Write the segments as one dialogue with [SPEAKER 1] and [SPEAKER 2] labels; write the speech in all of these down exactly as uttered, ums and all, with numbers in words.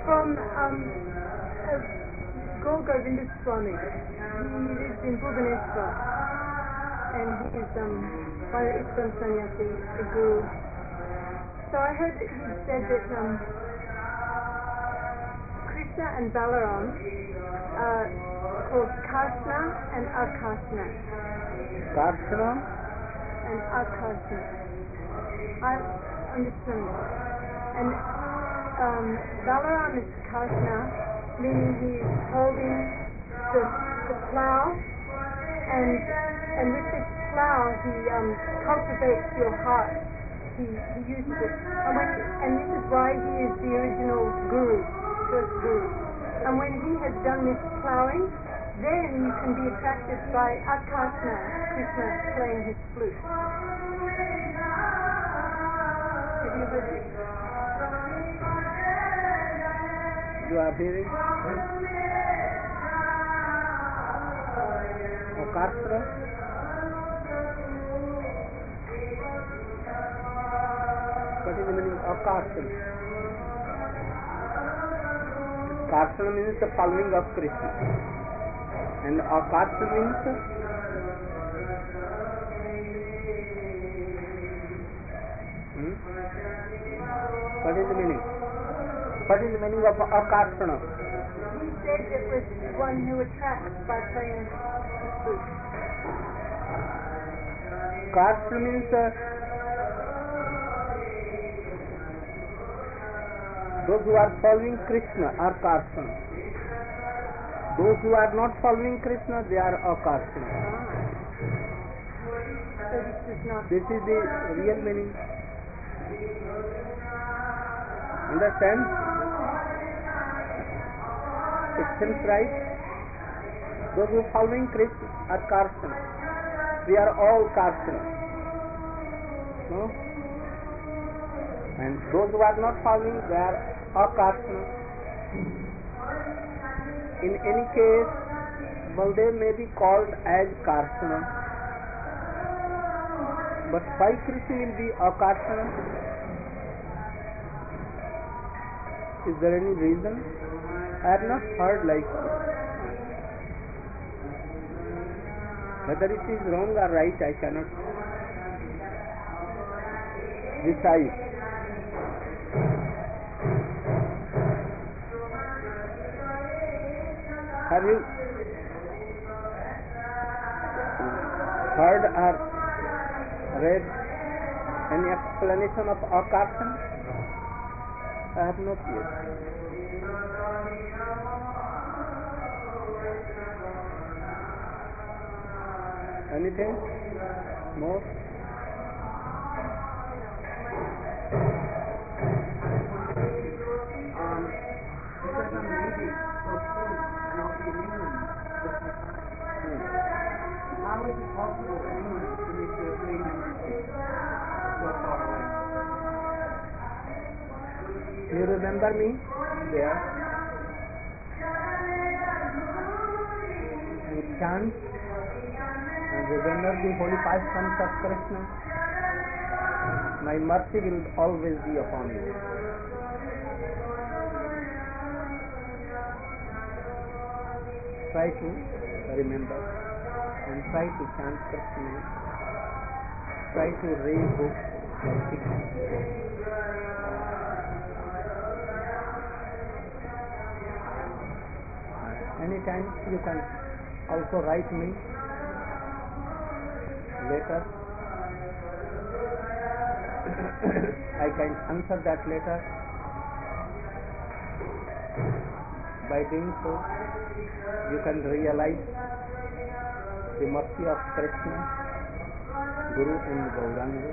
[SPEAKER 1] from um, uh, Gaur Govinda Swami. He lives in Bhubaneswar, and he is um, one of the ISKCON sannyasi, the guru. So I heard that he said that um, Krishna and Balaram are called Karsna and Akarsna.
[SPEAKER 2] Karsna
[SPEAKER 1] and Akarsna. I understand that. And um, Balaram is Karsna, meaning he's holding the, the plough, and and with this plough he um, cultivates your heart. He, he uses it, and, when, and this is why he is the original guru, first guru. And when he has done this ploughing, then you can be attracted by Akarsna, Krishna playing his flute. Have you heard it?
[SPEAKER 2] You are hearing? Akarsna? What is the meaning of Karsna? Karsna means the following of Krishna. And Akarsna means hmm? What is the meaning? What is the meaning of Akarsna?
[SPEAKER 1] He said it was one who attracts by playing the flute.
[SPEAKER 2] Karsna means uh, those who are following Krishna are Karsna. Those who are not following Krishna, they are Akarsna.
[SPEAKER 1] So this is not.
[SPEAKER 2] This is the real meaning. Understand? It seems right. Those who are following Krishna are Karsna. We are all Karsna. No? And those who are not following, they are Akarsna. In any case, Baldev may be called as Karsna. But why Krishna will be Akarsna? Is there any reason? I have not heard like this. Whether it is wrong or right, I cannot decide. Have you heard or read any explanation of Akarsna? I have not yet. Anything more?
[SPEAKER 3] Um, because I'm needy for food and I'll be immune. How is it possible for anyone to make their brain energy so far away?
[SPEAKER 2] You remember me?
[SPEAKER 3] Yeah.
[SPEAKER 2] And chant and remember the holy five sons of Krishna. My mercy will always be upon you. Try to remember and try to chant Krishna. Try to read books like this. Anytime you can also write me letter. I can answer that letter. By doing so, you can realize the mercy of Krishna, Guru and Gauranga.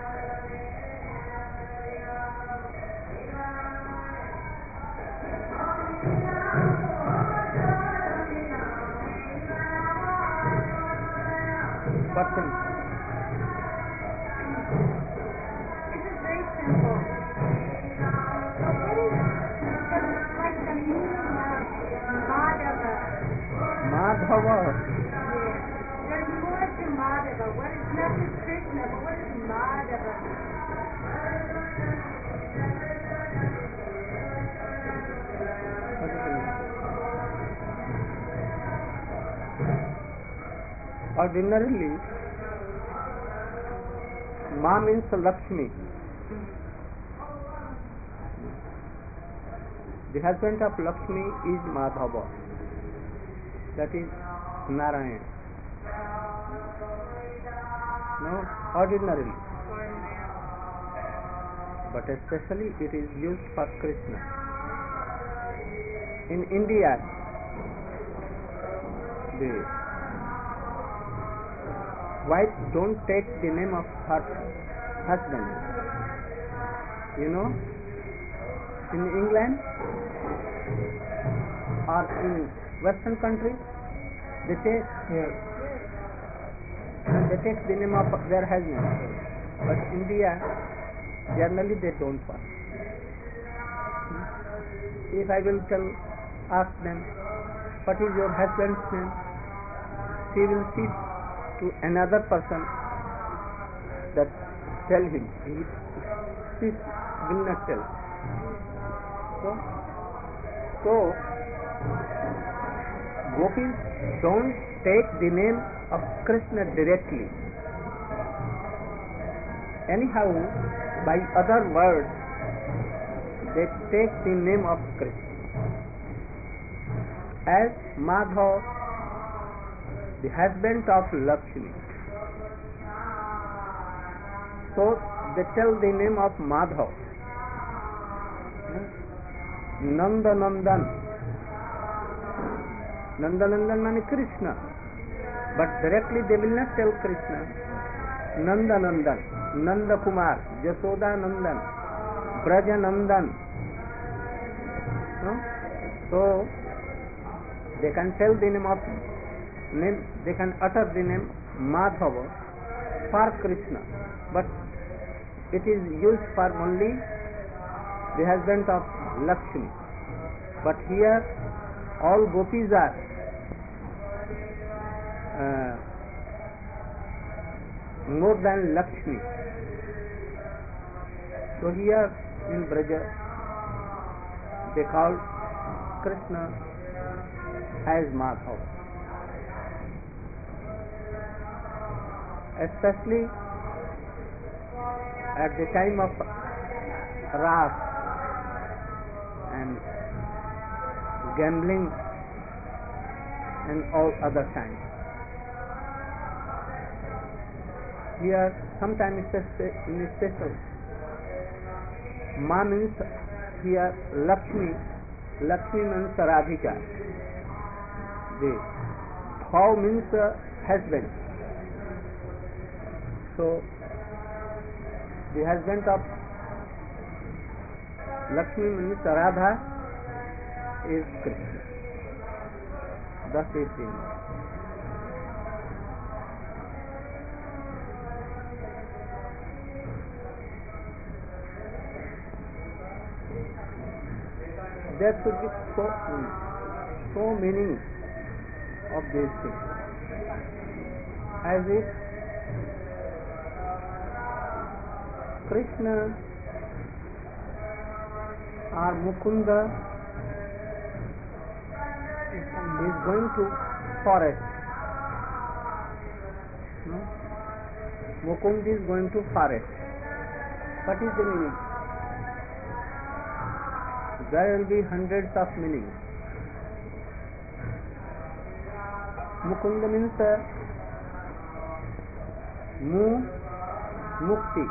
[SPEAKER 2] Person.
[SPEAKER 1] This is very simple. So what is like the meaning of Madhava?
[SPEAKER 2] Madhava.
[SPEAKER 1] Yes. There's more to Madhava. What is not just Krishna, but what is Madhava?
[SPEAKER 2] Ordinarily, Ma means Lakshmi. The husband of Lakshmi is Madhava, that is Narayan. No, ordinarily. But especially it is used for Krishna. In India, the wife don't take the name of her husband. You know, in England or in Western countries, they take
[SPEAKER 3] Yes.
[SPEAKER 2] and they take the name of their husband. But India, generally they don't want. If I will tell, ask them, what is your husband's name? She will see to another person that tell him. He, she will not tell. So, so gopis don't take the name of Krishna directly. Anyhow, by other words, they take the name of Krishna. As Madhav, the husband of Lakshmi. So they tell the name of Madhav. Nanda Nandan. Nanda Nandan means Krishna. But directly they will not tell Krishna. Nanda Nandan, Nanda Kumar, Jasoda Nandan, Braja Nandan. No? So they can tell the name of name, they can utter the name Madhava for Krishna, but it is used for only the husband of Lakshmi. But here all gopis are uh, more than Lakshmi. So here in Braja they call Krishna as Madhav. Especially at the time of Ras and gambling and all other times. Here sometimes in special, Ma means here Lakshmi, Lakshmi means Radhika. The Bhav means uh, husband. So the husband of Lakshmi means Radha is Krishna. Thus it is. There should be so, so meaning of these things. As if Krishna or Mukunda is going to forest. No? Mukund is going to forest. What is the meaning? There will be hundreds of meanings. Mukunda means uh, Mu Mukti.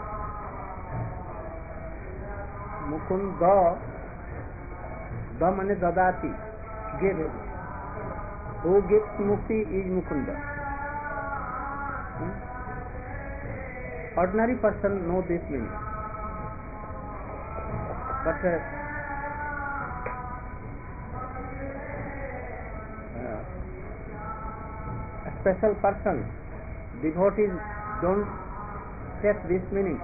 [SPEAKER 2] Mukunda, Da mane dadati, give. Who gives mukti is Mukunda. Hmm? Ordinary person know this meaning. But uh, uh, a special person, devotees don't get this meaning.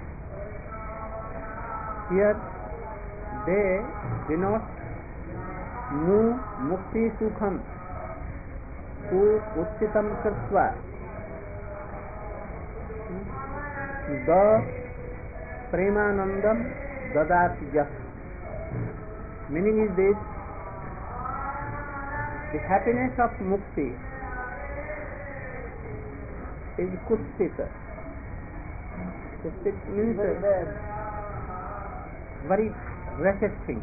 [SPEAKER 2] Here they denote Mu Mukti Sukham Ku Uchitam Krtva. The Premanandam Dadati Jas. Meaning is this: the happiness of Mukti is kuspit. Kuspit means
[SPEAKER 3] Very bad.
[SPEAKER 2] very wretched thing.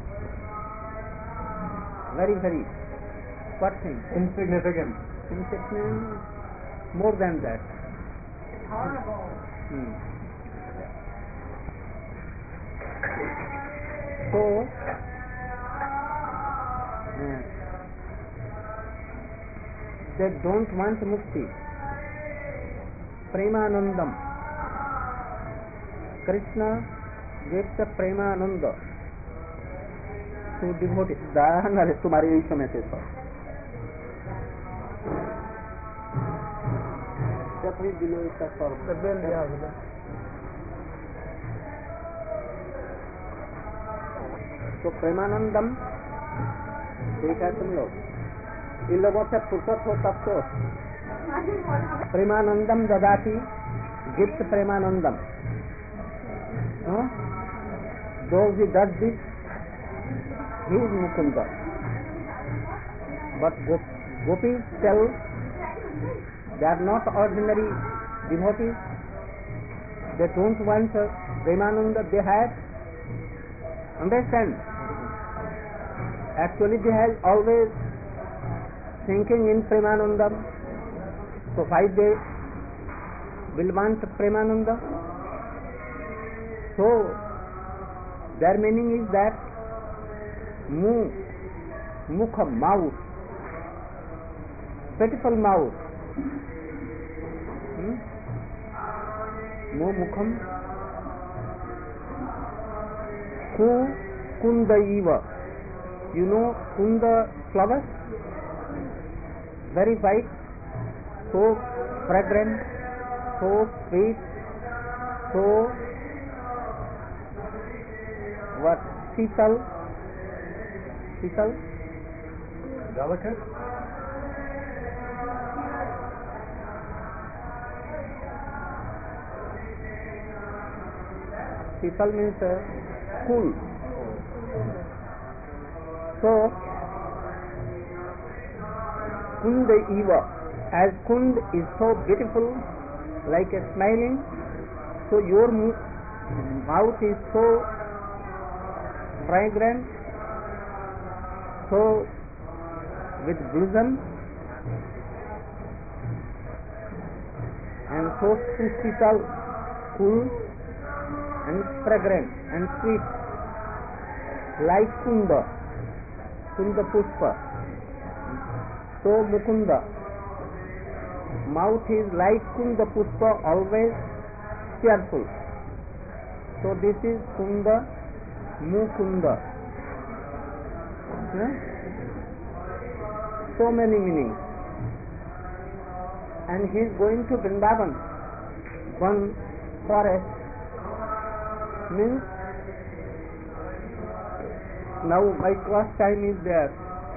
[SPEAKER 2] Very, very, what thing?
[SPEAKER 3] Insignificant.
[SPEAKER 2] Insignificant, more than that.
[SPEAKER 1] It's horrible.
[SPEAKER 2] Hmm. So, uh, they don't want mukti. Premanandam. Krishna gives the Premananda to devotees. दाहन अरे तुम्हारे यही समय से सब Jeffrey below is the form.
[SPEAKER 3] The bell, yeah, the bell.
[SPEAKER 2] तो प्रेमानंदम देखा तुम लोग इन लोगों से फुर्सत हो तब तो प्रेमानंदम ददाती गिफ्ट प्रेमानंदम those who does this he is Mukunda, but Gop- gopis tell they are not ordinary devotees, they don't want uh, Premananda they have. Understand? Actually they have always thinking in Premanandam, so why they will want Premananda? So their meaning is that mu, mukha, mouth, pitiful mouth, hmm? mu mukham, ku kunda iva. You know kunda flowers? Very white, so fragrant, so sweet, so what? Sheetal. Sheetal?
[SPEAKER 3] Delicate?
[SPEAKER 2] Sheetal means uh, cool. So, Kund Eva, as Kund is so beautiful, like a smiling, so your mo- mouth is so fragrant, so with bosom, and so Sheetal, cool and fragrant and sweet, like Kunda. Kunda Pushpa. So Mukunda. Mouth is like Kunda Pushpa, always cheerful. So this is Kunda, Mukunda. Yeah? So many meanings. And he is going to Vrindavan. One forest means now my class time is there.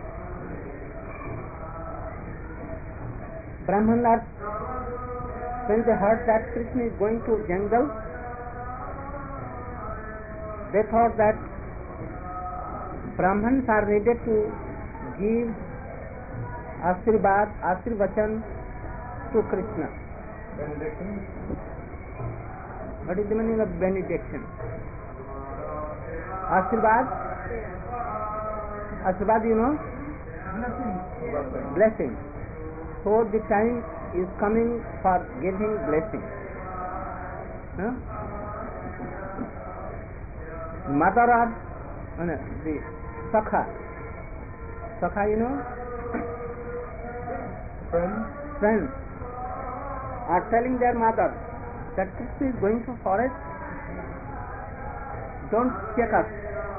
[SPEAKER 2] Brahman are, when they heard that Krishna is going to jungle, they thought that Brahmans are needed to give Ashirvad, Ashirvachan to Krishna.
[SPEAKER 3] Benediction?
[SPEAKER 2] What is the meaning of benediction? Ashirvad? Ashirvad, you know?
[SPEAKER 3] Blessing.
[SPEAKER 2] Blessing. So the time is coming for giving blessing. Huh? Mother of uh, no, the Sakha. Sakha, you know?
[SPEAKER 3] Friends?
[SPEAKER 2] Friends are telling their mother that Krishna is going to forest. Don't check us.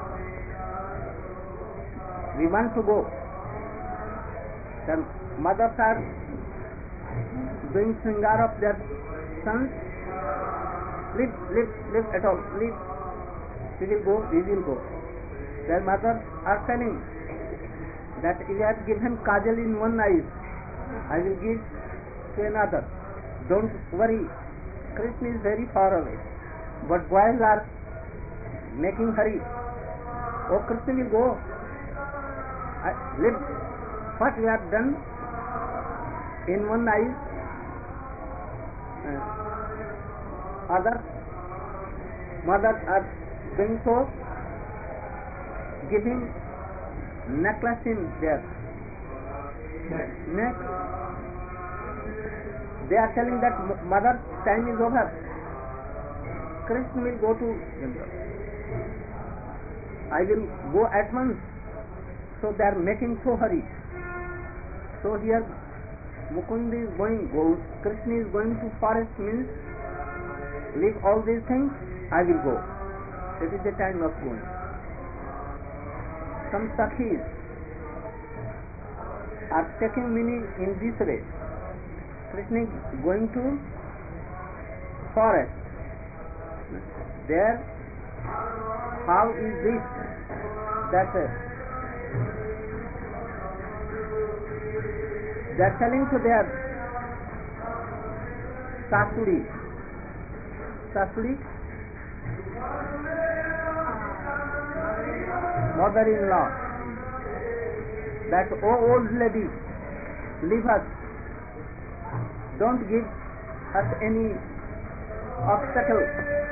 [SPEAKER 2] We want to go. The mothers are doing sringar of their sons. Leave, leave, leave at all. Leave. We will go, we will go. Their mothers are telling that if you have given kajal in one eye, I will give to another. Don't worry. Krishna is very far away. But boys are making hurry. Oh, Krishna will go. I, live. What we have done in one eye, uh, others, mothers are doing so, giving necklace in their neck. They are telling that mother's time is over. Krishna will go to Indra. I will go at once. So they are making so hurry. So here Mukund is going, go, Krishna is going to forest means leave all these things, I will go. It is the time of going. Some Sakhis are taking meaning in this way. Krishna is going to forest. There, how is this? That uh, they are telling to their Sasuri, Sasuri, mother-in-law, that, oh old lady, leave us, don't give us any obstacle.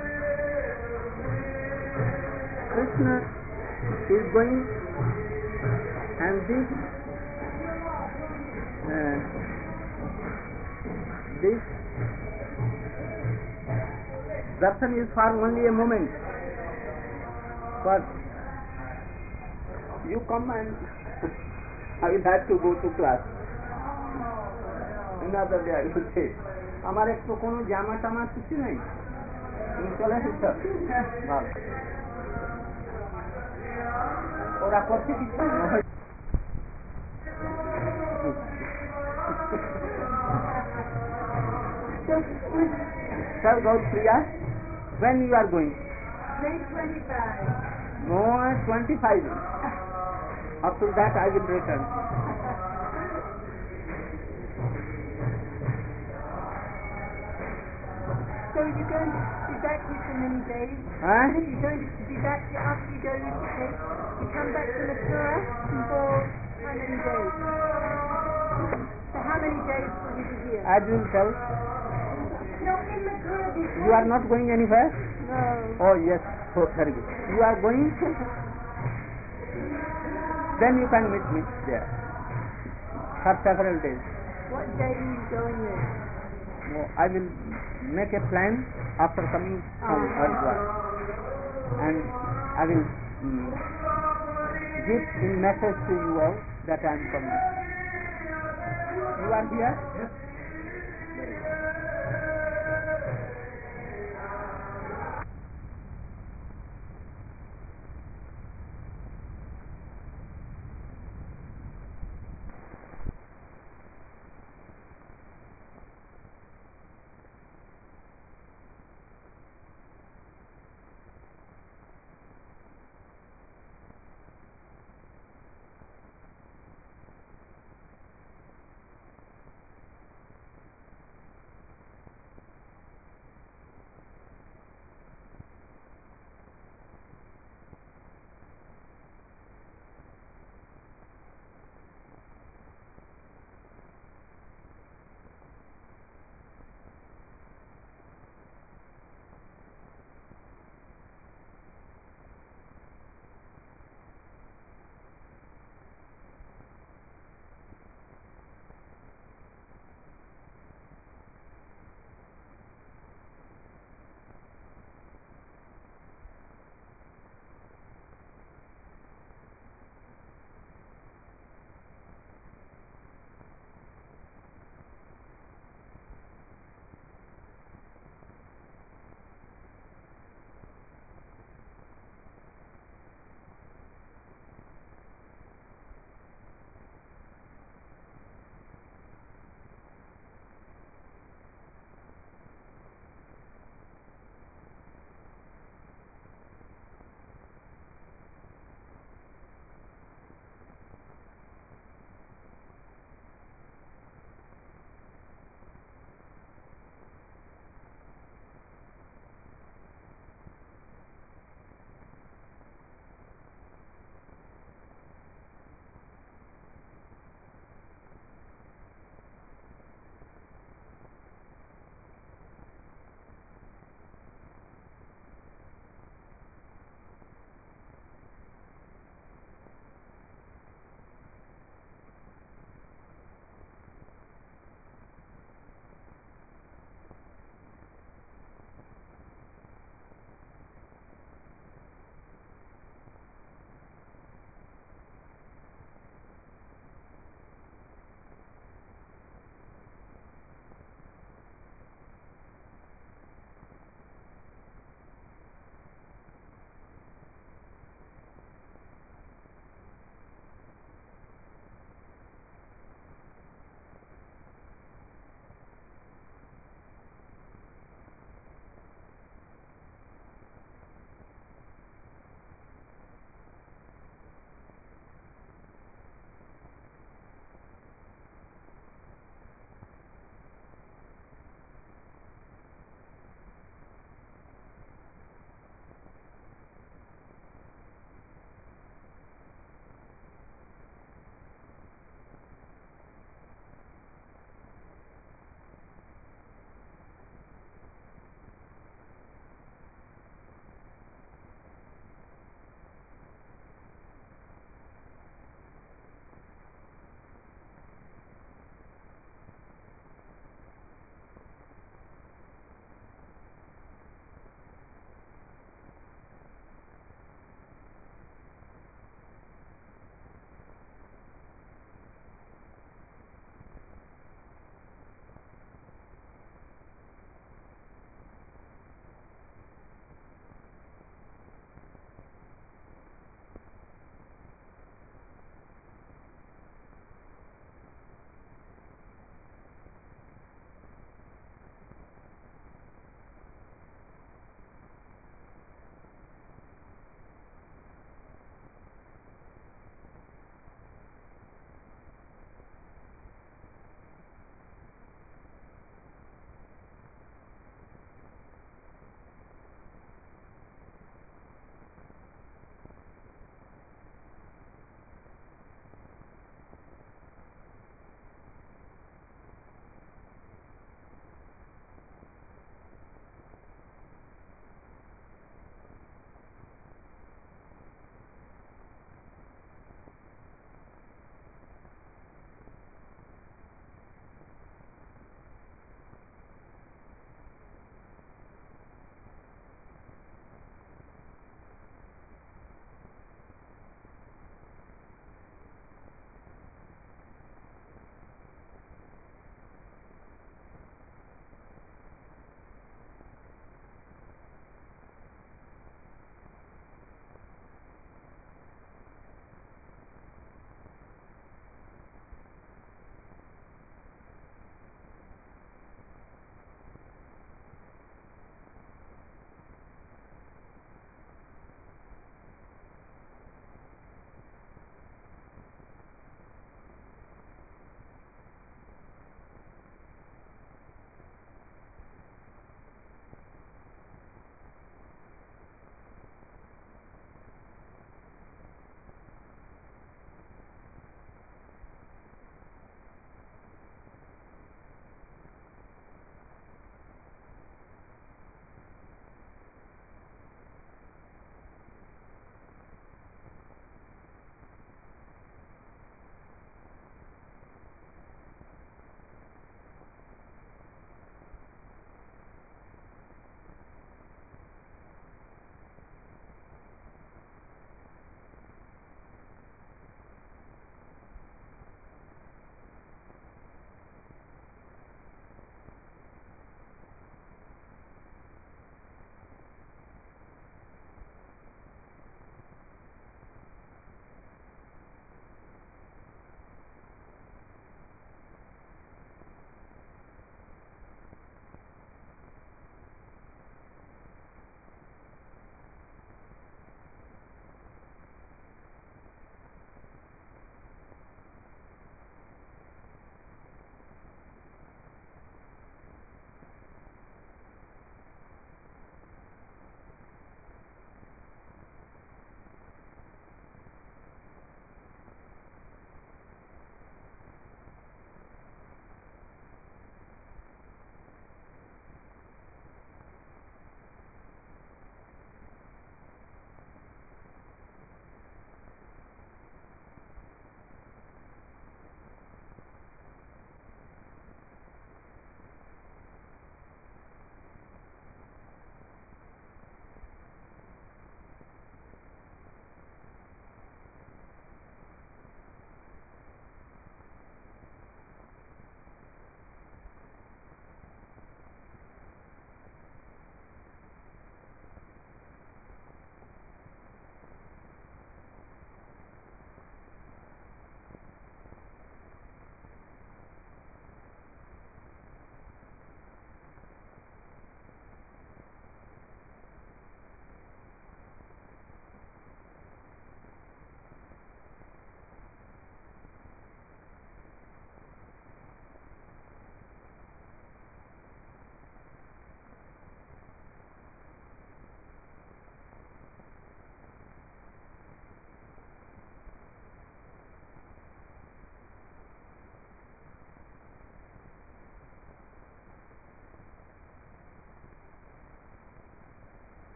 [SPEAKER 2] Krishna is going, and this uh, this darshan is for only a moment. But you come and I will have to go to class. Another day I will say, हमारे तो कोनो जामा टामा कुछ नहीं, चले सब भाग और आपत्ति कितना है? Sir Gautpriya, when you are going?
[SPEAKER 1] May twenty-five.
[SPEAKER 2] No, twenty-five. After that I will return.
[SPEAKER 1] So you're going to be back here for many days?
[SPEAKER 2] Huh?
[SPEAKER 1] You're going to be back here after you go to Rishikesh? You come back to Mathura for how many days? So how many days will you be here?
[SPEAKER 2] As you will tell.
[SPEAKER 1] No, in Mathura this
[SPEAKER 2] You are not going anywhere?
[SPEAKER 1] No.
[SPEAKER 2] Oh yes, so very good. You are going? Then you can meet me there for several days.
[SPEAKER 1] What day are you going there?
[SPEAKER 2] No, I will make a plan after coming from
[SPEAKER 1] Oh.
[SPEAKER 2] Haridwar, and I will mm, give in message to you all that I am coming. You are here?
[SPEAKER 3] Yes.